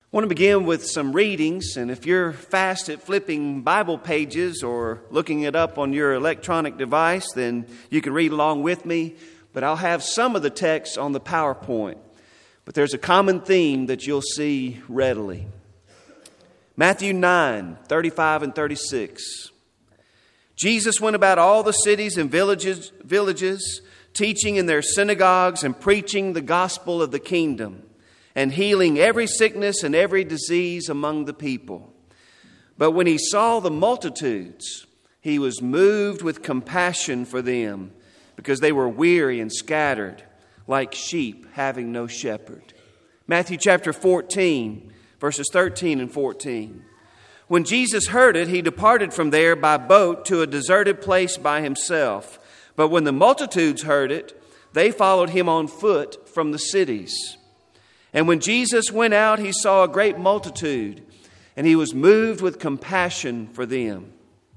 I want to begin with some readings, and if you're fast at flipping Bible pages or looking it up on your electronic device, then you can read along with me. But I'll have some of the text on the PowerPoint. But there's a common theme that you'll see readily. Matthew 9:35 and 36. Jesus went about all the cities and villages, teaching in their synagogues and preaching the gospel of the kingdom, and healing every sickness and every disease among the people. But when he saw the multitudes, he was moved with compassion for them, because they were weary and scattered, like sheep having no shepherd. Matthew chapter 14, verses 13 and 14. When Jesus heard it, he departed from there by boat to a deserted place by himself. But when the multitudes heard it, they followed him on foot from the cities. And when Jesus went out, he saw a great multitude, and he was moved with compassion for them,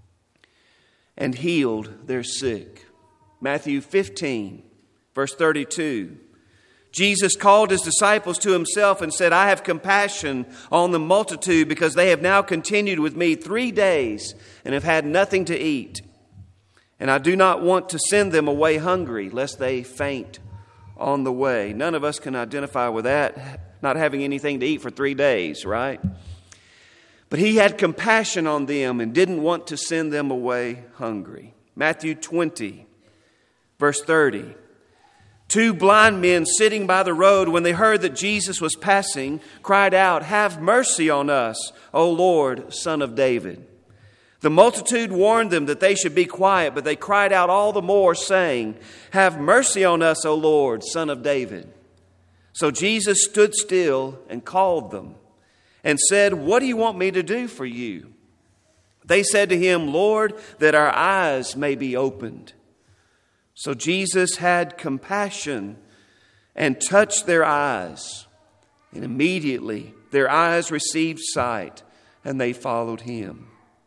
and healed their sick. Matthew 15, verse 32. Jesus called his disciples to himself and said, I have compassion on the multitude, because they have now continued with me 3 days and have had nothing to eat. And I do not want to send them away hungry, lest they faint on the way. None of us can identify with that, not having anything to eat for 3 days, right? But he had compassion on them and didn't want to send them away hungry. Matthew 20, verse 30. 2 blind men sitting by the road, when they heard that Jesus was passing, cried out, Have mercy on us, O Lord, Son of David. The multitude warned them that they should be quiet, but they cried out all the more, saying, Have mercy on us, O Lord, Son of David. So Jesus stood still and called them and said, What do you want me to do for you? They said to him, Lord, that our eyes may be opened. So Jesus had compassion and touched their eyes. And immediately their eyes received sight, and they followed him.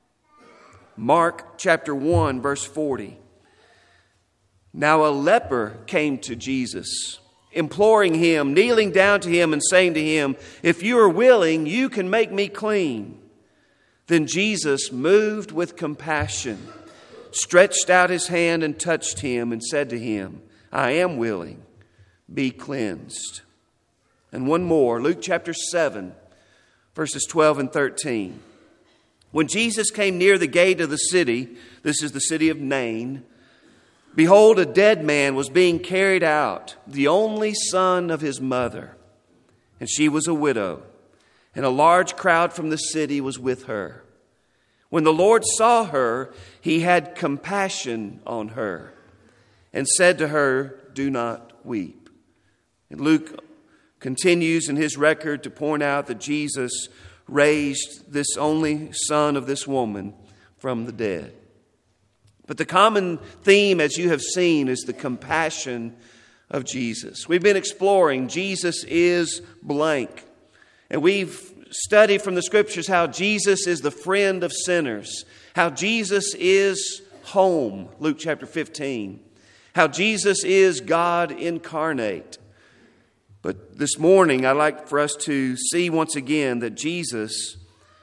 Mark chapter 1, verse 40. Now a leper came to Jesus, imploring him, kneeling down to him and saying to him, If you are willing, you can make me clean. Then Jesus, moved with compassion, stretched out his hand and touched him and said to him, I am willing, be cleansed. And one more, Luke chapter 7, verses 12 and 13. When Jesus came near the gate of the city, this is the city of Nain, behold, a dead man was being carried out, the only son of his mother. And she was a widow, and a large crowd from the city was with her. When the Lord saw her, he had compassion on her and said to her, Do not weep. And Luke continues in his record to point out that Jesus raised this only son of this woman from the dead. But the common theme, as you have seen, is the compassion of Jesus. We've been exploring Jesus is blank. And we've studied from the scriptures how Jesus is the friend of sinners, how Jesus is home, Luke chapter 15, how Jesus is God incarnate. But this morning, I'd like for us to see once again that Jesus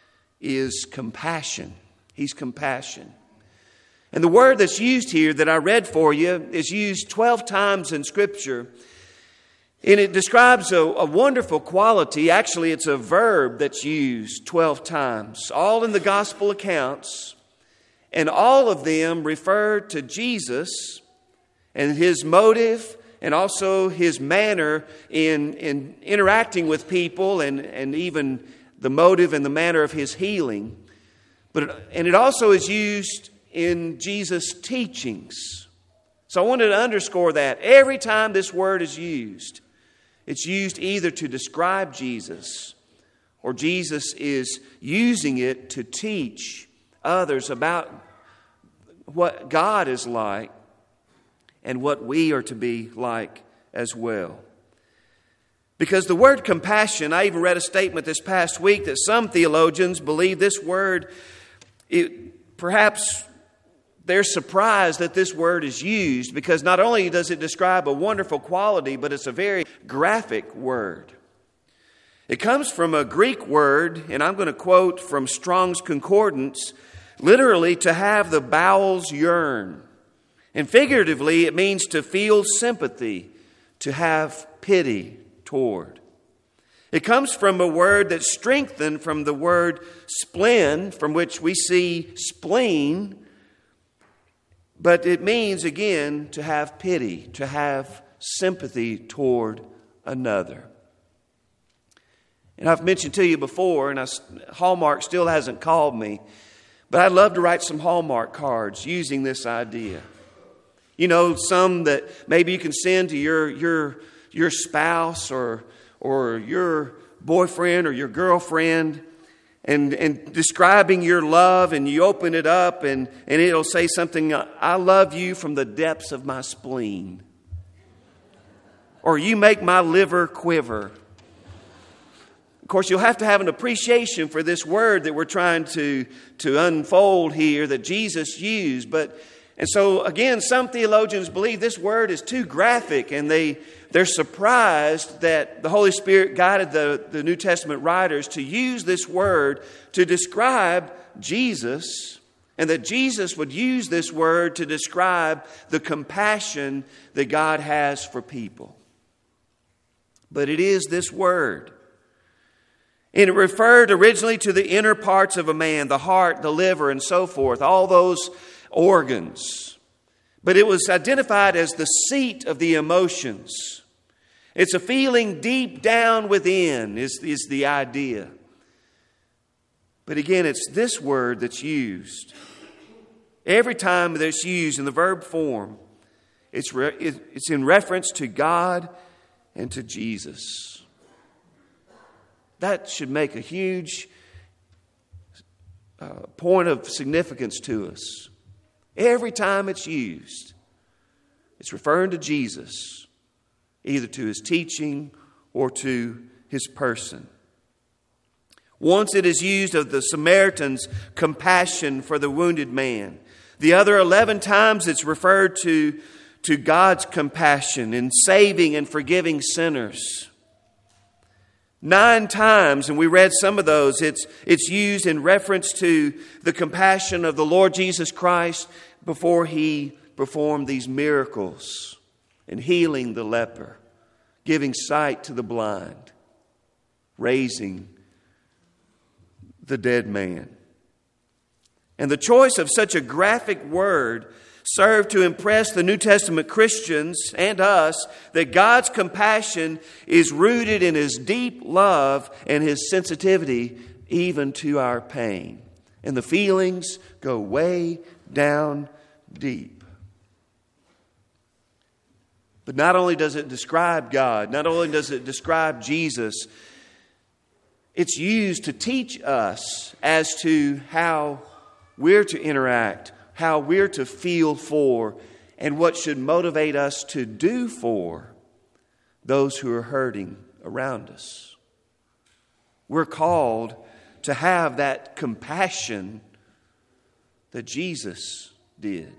is compassion. He's compassion. And the word that's used here that I read for you is used 12 times in Scripture. And it describes a wonderful quality. Actually, it's a verb that's used 12 times, all in the gospel accounts. And all of them refer to Jesus and his motive and also his manner in interacting with people and even the motive and the manner of his healing. And it also is used in Jesus' teachings. So I wanted to underscore that. Every time this word is used, it's used either to describe Jesus or Jesus is using it to teach others about what God is like and what we are to be like as well. Because the word compassion, I even read a statement this past week that some theologians believe this word, perhaps they're surprised that this word is used because not only does it describe a wonderful quality, but it's a very graphic word. It comes from a Greek word, and I'm going to quote from Strong's Concordance, literally to have the bowels yearn. And figuratively, it means to feel sympathy, to have pity toward. It comes from a word that's strengthened from the word spleen, from which we see spleen. But it means, again, to have pity, to have sympathy toward another. And I've mentioned to you before, and Hallmark still hasn't called me, but I'd love to write some Hallmark cards using this idea. You know, some that maybe you can send to your spouse or your boyfriend or your girlfriend and describing your love, and you open it up and it'll say something, I love you from the depths of my spleen. Or you make my liver quiver. Of course, you'll have to have an appreciation for this word that we're trying to unfold here that Jesus used. And so, again, some theologians believe this word is too graphic, and they're surprised that the Holy Spirit guided the New Testament writers to use this word to describe Jesus, and that Jesus would use this word to describe the compassion that God has for people. But it is this word. And it referred originally to the inner parts of a man, the heart, the liver, and so forth, all those organs. But it was identified as the seat of the emotions. It's a feeling deep down within is the idea. But again, it's this word that's used. Every time that it's used in the verb form, it's in reference to God and to Jesus. That should make a huge point of significance to us. Every time it's used, it's referring to Jesus, either to his teaching or to his person. Once it is used of the Samaritan's compassion for the wounded man. The other 11 times it's referred to God's compassion in saving and forgiving sinners. 9 times, and we read some of those, it's used in reference to the compassion of the Lord Jesus Christ before he performed these miracles in healing the leper, giving sight to the blind, raising the dead man. And the choice of such a graphic word served to impress the New Testament Christians and us that God's compassion is rooted in his deep love and his sensitivity even to our pain. And the feelings go way down deep. But not only does it describe God, not only does it describe Jesus, it's used to teach us as to how we're to interact, how we're to feel for, and what should motivate us to do for those who are hurting around us. We're called to have that compassion that Jesus did.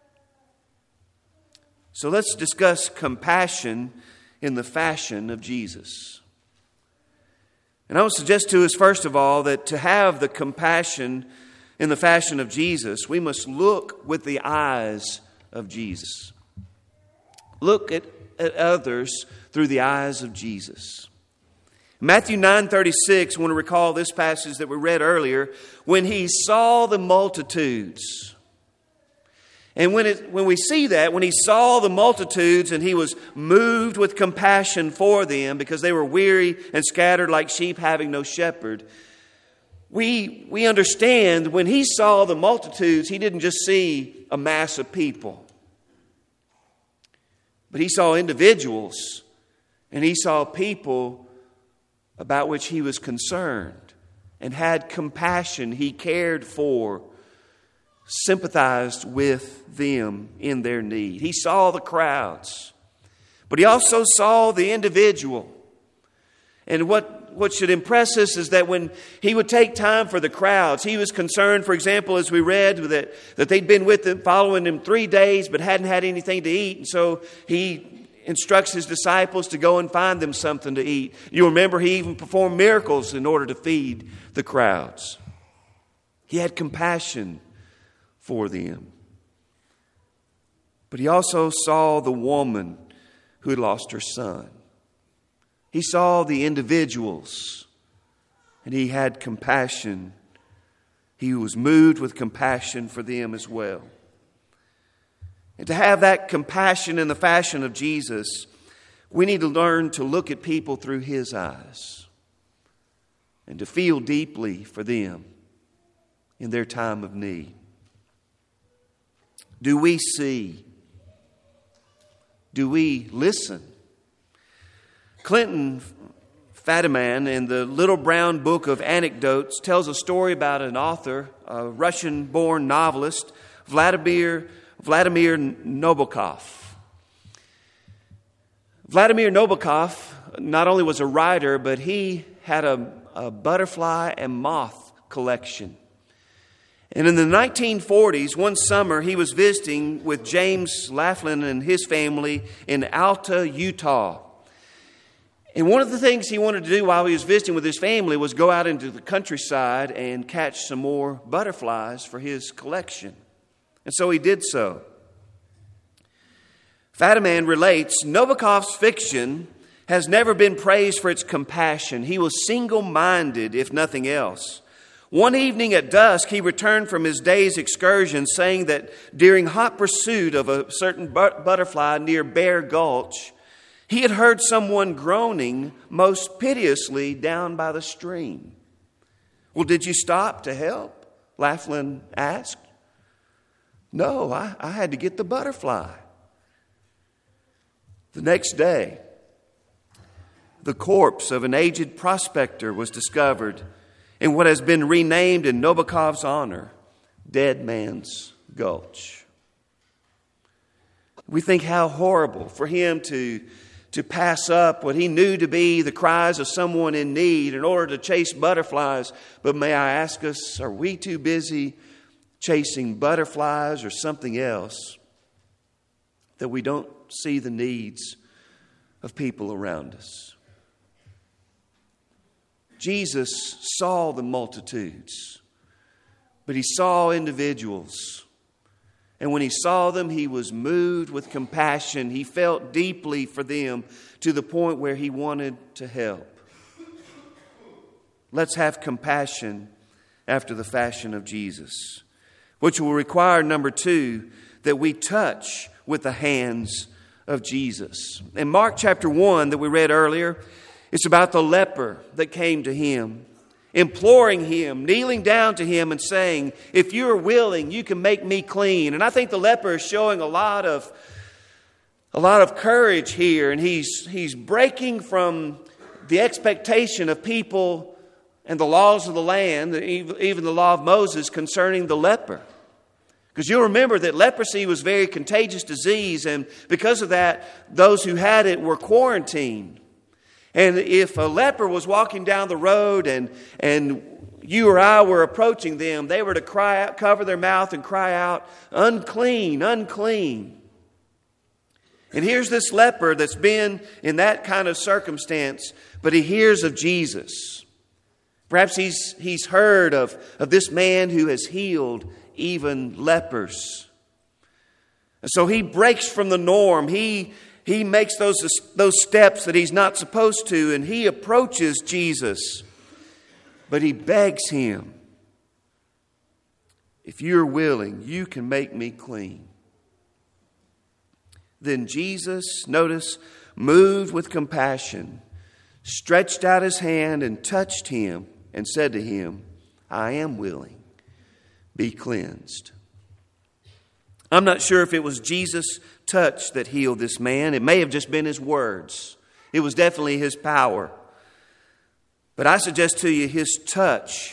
So let's discuss compassion in the fashion of Jesus. And I would suggest to us, first of all, that to have the compassion in the fashion of Jesus, we must look with the eyes of Jesus. Look at others through the eyes of Jesus. Matthew 9:36, I want to recall this passage that we read earlier, when he saw the multitudes. And when we see that, when he saw the multitudes and he was moved with compassion for them because they were weary and scattered like sheep having no shepherd, we understand when he saw the multitudes, he didn't just see a mass of people. But he saw individuals, and he saw people about which he was concerned and had compassion. He cared for, sympathized with them in their need. He saw the crowds, but he also saw the individual. And what should impress us is that when he would take time for the crowds, he was concerned, for example, as we read, that they'd been with him, following him 3 days, but hadn't had anything to eat. And so he instructs his disciples to go and find them something to eat. You remember he even performed miracles in order to feed the crowds. He had compassion for them. But he also saw the woman who had lost her son. He saw the individuals, and he had compassion. He was moved with compassion for them as well. And to have that compassion in the fashion of Jesus, we need to learn to look at people through his eyes and to feel deeply for them in their time of need. Do we see? Do we listen? Clinton Fadiman, in the Little Brown Book of Anecdotes, tells a story about an author, a Russian-born novelist, Vladimir Nabokov. Vladimir Nabokov not only was a writer, but he had a butterfly and moth collection. And in the 1940s, one summer, he was visiting with James Laughlin and his family in Alta, Utah. And one of the things he wanted to do while he was visiting with his family was go out into the countryside and catch some more butterflies for his collection. And so he did so. Fadiman relates, Nabokov's fiction has never been praised for its compassion. He was single-minded, if nothing else. One evening at dusk, he returned from his day's excursion, saying that during hot pursuit of a certain butterfly near Bear Gulch, he had heard someone groaning most piteously down by the stream. Well, did you stop to help? Laughlin asked. No, I had to get the butterfly. The next day, the corpse of an aged prospector was discovered in what has been renamed in Nabokov's honor, Dead Man's Gulch. We think how horrible for him to pass up what he knew to be the cries of someone in need in order to chase butterflies. But may I ask us, are we too busy chasing butterflies or something else that we don't see the needs of people around us? Jesus saw the multitudes, but he saw individuals. And when he saw them, he was moved with compassion. He felt deeply for them to the point where he wanted to help. Let's have compassion after the fashion of Jesus, which will require, number 2, that we touch with the hands of Jesus. In Mark chapter 1 that we read earlier, it's about the leper that came to him, imploring him, kneeling down to him and saying, if you are willing, you can make me clean. And I think the leper is showing a lot of courage here. And he's breaking from the expectation of people and the laws of the land, even the law of Moses concerning the leper. Because you'll remember that leprosy was a very contagious disease. And because of that, those who had it were quarantined. And if a leper was walking down the road and you or I were approaching them, they were to cry out, cover their mouth and cry out, unclean, unclean. And here's this leper that's been in that kind of circumstance, but he hears of Jesus. Perhaps he's heard of this man who has healed even lepers. And so he breaks from the norm. He makes those steps that he's not supposed to, and he approaches Jesus. But he begs him, if you're willing, you can make me clean. Then Jesus, notice, moved with compassion, stretched out his hand and touched him and said to him, I am willing, be cleansed. I'm not sure if it was Jesus' touch that healed this man. It may have just been his words. It was definitely his power. But I suggest to you his touch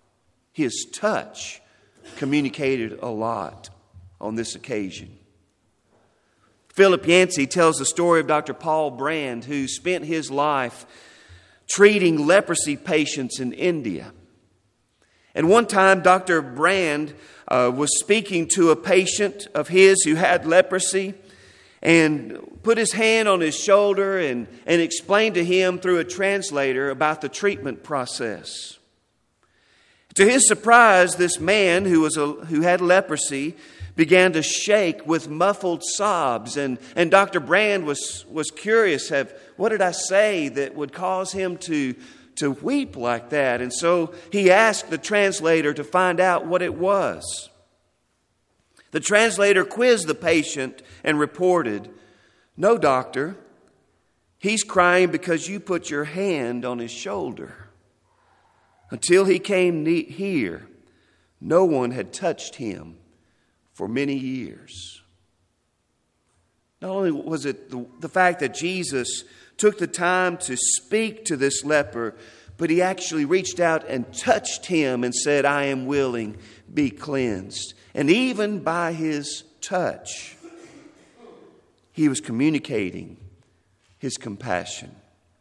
communicated a lot on this occasion. Philip Yancey tells the story of Dr. Paul Brand, who spent his life treating leprosy patients in India. And one time, Dr. Brand was speaking to a patient of his who had leprosy. and put his hand on his shoulder and explained to him through a translator about the treatment process. To his surprise, this man who had leprosy began to shake with muffled sobs. And Dr. Brand was curious, what did I say that would cause him to weep like that? And so he asked the translator to find out what it was. The translator quizzed the patient and reported, "No, doctor, he's crying because you put your hand on his shoulder. Until he came here, no one had touched him for many years." Not only was it the fact that Jesus took the time to speak to this leper, but he actually reached out and touched him and said, "I am willing, be cleansed." And even by his touch, he was communicating his compassion.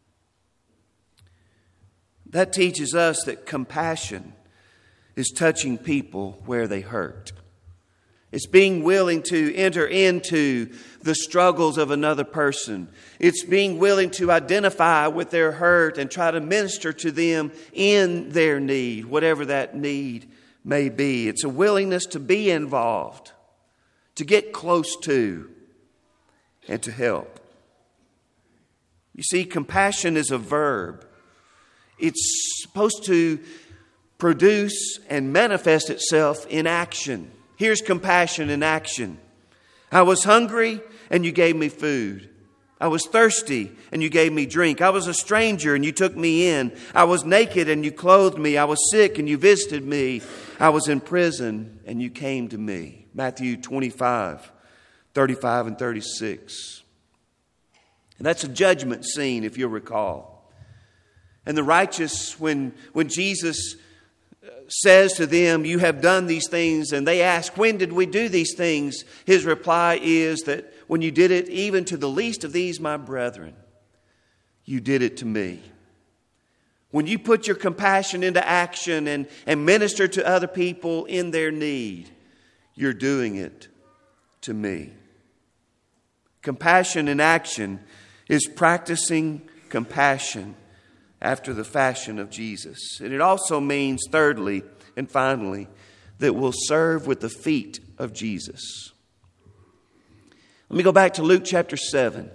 That teaches us that compassion is touching people where they hurt. It's being willing to enter into the struggles of another person. It's being willing to identify with their hurt and try to minister to them in their need, whatever that need may be. It's a willingness to be involved, to get close to, and to help. You see, compassion is a verb. It's supposed to produce and manifest itself in action. Here's compassion in action. I was hungry and you gave me food. I was thirsty and you gave me drink. I was a stranger and you took me in. I was naked and you clothed me. I was sick and you visited me. I was in prison and you came to me. Matthew 25, 35 and 36. And that's a judgment scene, if you'll recall. And the righteous, when Jesus says to them, "You have done these things," and they ask, "When did we do these things?" His reply is that when you did it even to the least of these, my brethren, you did it to me. When you put your compassion into action and minister to other people in their need, you're doing it to me. Compassion in action is practicing compassion after the fashion of Jesus. And it also means, thirdly and finally, that we'll serve with the feet of Jesus. Let me go back to Luke chapter 7.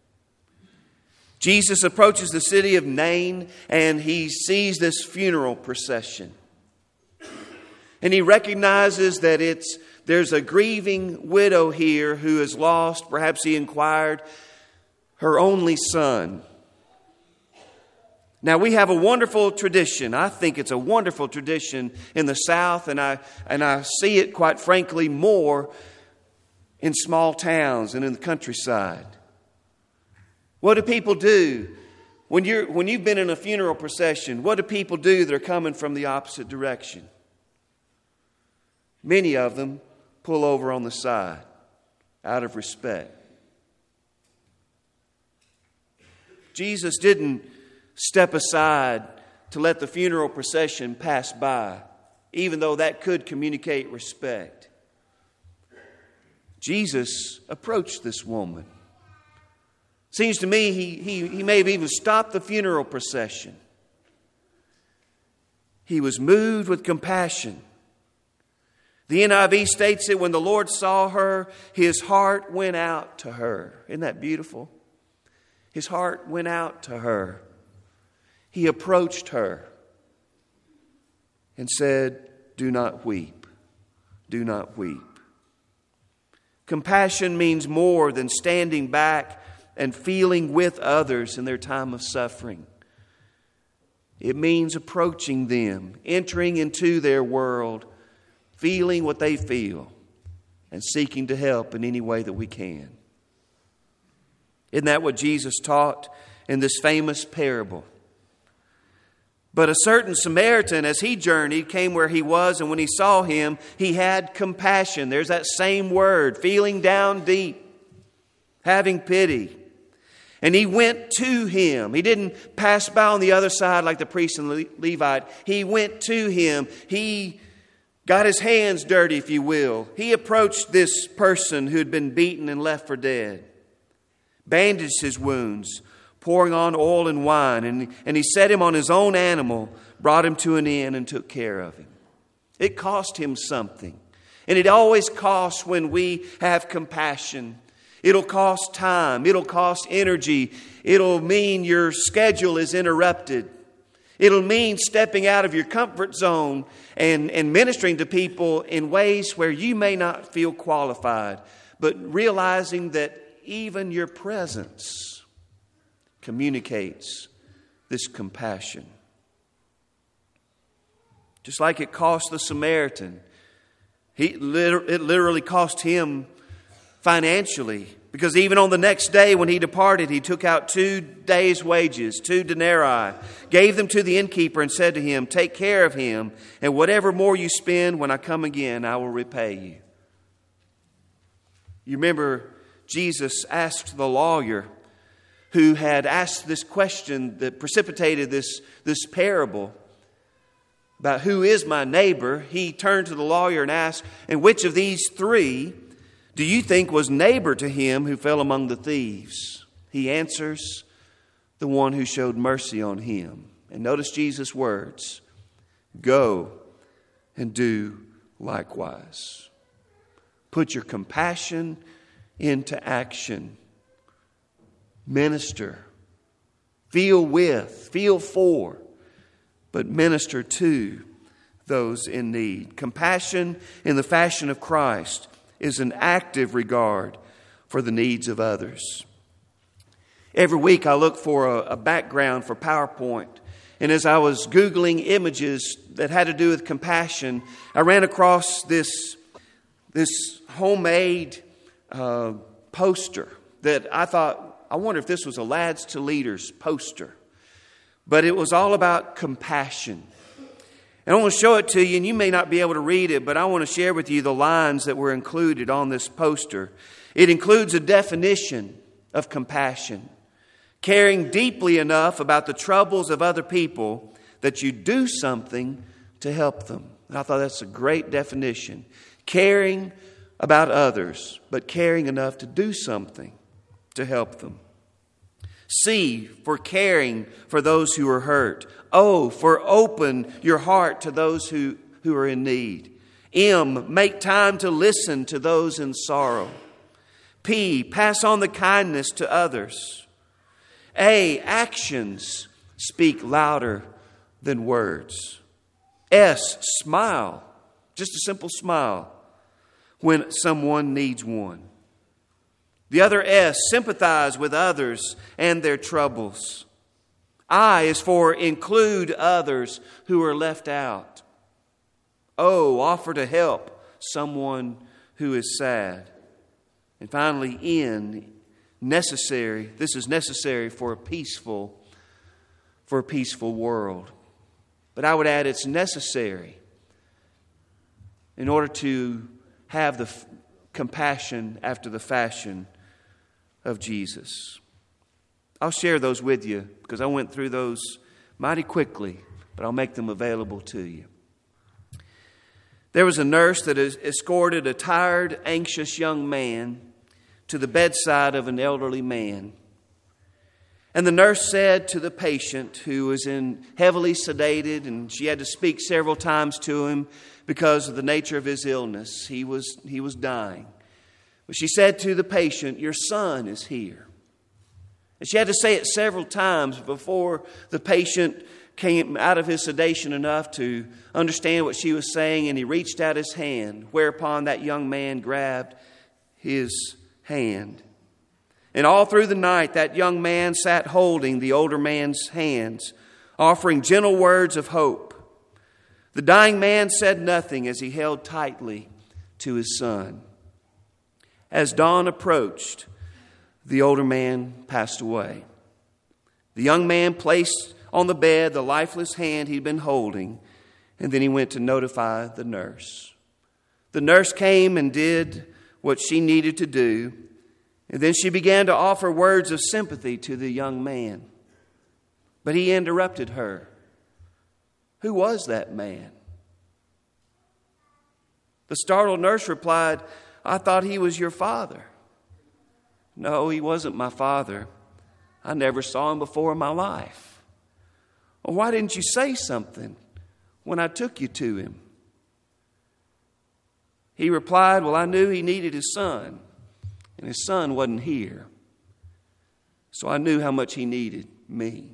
Jesus approaches the city of Nain and he sees this funeral procession. And he recognizes that there's a grieving widow here who has lost, perhaps he inquired, her only son. Now, we have a wonderful tradition. I think it's a wonderful tradition in the South, and I see it, quite frankly, more in small towns and in the countryside. What do people do when you've been in a funeral procession? What do people do that are coming from the opposite direction? Many of them pull over on the side out of respect. Jesus didn't step aside to let the funeral procession pass by, even though that could communicate respect. Jesus approached this woman. Seems to me he may have even stopped the funeral procession. He was moved with compassion. The NIV states that when the Lord saw her, his heart went out to her. Isn't that beautiful? His heart went out to her. He approached her and said, "Do not weep. Do not weep." Compassion means more than standing back and feeling with others in their time of suffering. It means approaching them, entering into their world, feeling what they feel, and seeking to help in any way that we can. Isn't that what Jesus taught in this famous parable? But a certain Samaritan, as he journeyed, came where he was, and when he saw him, he had compassion. There's that same word, feeling down deep, having pity. And he went to him. He didn't pass by on the other side like the priest and the Levite. He went to him. He got his hands dirty, if you will. He approached this person who had been beaten and left for dead. bandaged his wounds, pouring on oil and wine, and he set him on his own animal, brought him to an inn, and took care of him. It cost him something. And it always costs when we have compassion. It'll cost time. It'll cost energy. It'll mean your schedule is interrupted. It'll mean stepping out of your comfort zone and ministering to people in ways where you may not feel qualified, but realizing that even your presence communicates this compassion. Just like it cost the Samaritan. It literally cost him financially, because even on the next day when he departed, he took out 2 days' wages, 2 denarii, gave them to the innkeeper and said to him, "Take care of him, and whatever more you spend, when I come again, I will repay you." You remember Jesus asked the lawyer who had asked this question that precipitated this parable about who is my neighbor. He turned to the lawyer and asked, "And which of these 3 do you think was neighbor to him who fell among the thieves?" He answers, "The one who showed mercy on him." And notice Jesus' words, "Go and do likewise." Put your compassion into action. Minister. Feel with, feel for, but minister to those in need. Compassion in the fashion of Christ is an active regard for the needs of others. Every week I look for a background for PowerPoint. And as I was Googling images that had to do with compassion, I ran across this homemade poster that I thought, I wonder if this was a Lads to Leaders poster. But it was all about compassion. And I want to show it to you, and you may not be able to read it, but I want to share with you the lines that were included on this poster. It includes a definition of compassion: caring deeply enough about the troubles of other people that you do something to help them. And I thought that's a great definition. Caring about others, but caring enough to do something to help them. C, for caring for those who are hurt. O, for open your heart to those who are in need. M, make time to listen to those in sorrow. P, pass on the kindness to others. A, actions speak louder than words. S, smile, just a simple smile when someone needs one. The other S, sympathize with others and their troubles. I is for include others who are left out. O, offer to help someone who is sad. And finally, N, necessary. This is necessary for a peaceful world. But I would add it's necessary in order to have the compassion after the fashion of Jesus. I'll share those with you because I went through those mighty quickly, but I'll make them available to you. There was a nurse that escorted a tired, anxious young man to the bedside of an elderly man. And the nurse said to the patient, who was heavily sedated, and she had to speak several times to him because of the nature of his illness. He was dying. But she said to the patient, "Your son is here." And she had to say it several times before the patient came out of his sedation enough to understand what she was saying, and he reached out his hand, whereupon that young man grabbed his hand. And all through the night, that young man sat holding the older man's hands, offering gentle words of hope. The dying man said nothing as he held tightly to his son. As dawn approached, the older man passed away. The young man placed on the bed the lifeless hand he'd been holding, and then he went to notify the nurse. The nurse came and did what she needed to do, and then she began to offer words of sympathy to the young man. But he interrupted her. Who was that man? The startled nurse replied, "I thought he was your father." No, he wasn't my father. I never saw him before in my life. Well, why didn't you say something when I took you to him? He replied, well, I knew he needed his son, and his son wasn't here. So I knew how much he needed me.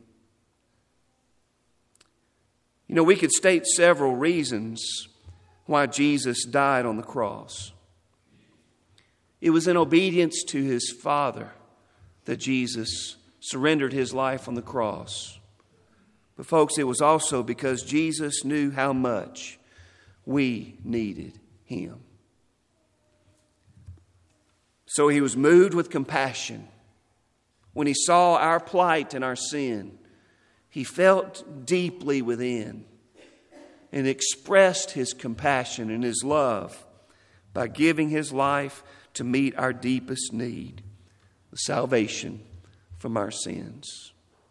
You know, we could state several reasons why Jesus died on the cross. It was in obedience to his Father that Jesus surrendered his life on the cross. But folks, it was also because Jesus knew how much we needed him. So he was moved with compassion. When he saw our plight and our sin, he felt deeply within and expressed his compassion and his love by giving his life to meet our deepest need, the salvation from our sins.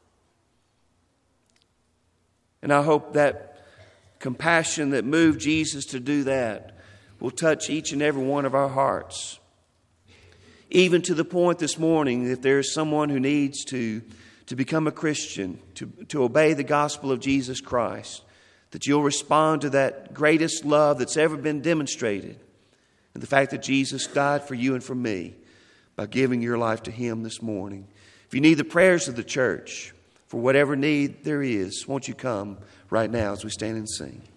And I hope that compassion that moved Jesus to do that will touch each and every one of our hearts. Even to the point this morning that there is someone who needs to become a Christian, to obey the gospel of Jesus Christ, that you'll respond to that greatest love that's ever been demonstrated, and the fact that Jesus died for you and for me by giving your life to him this morning. If you need the prayers of the church for whatever need there is, won't you come right now as we stand and sing?